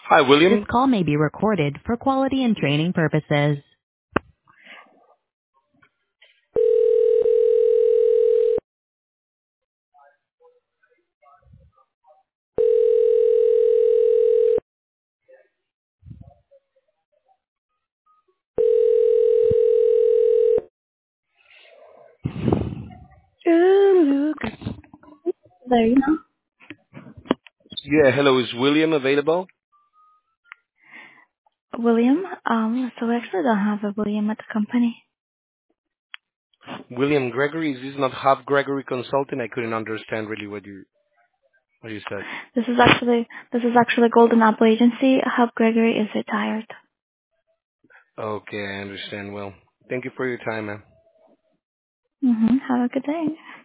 Hi, This William. call may be recorded for quality and training purposes. Ooh, there you know. Yeah, hello. Is William available? William, so we actually don't have a William at the company. William Gregory. Is this not Hub Gregory Consulting? I couldn't understand really what you said. This is actually Golden Apple Agency. Hub Gregory is retired. Okay, I understand. Well, thank you for your time, man. Have a good day.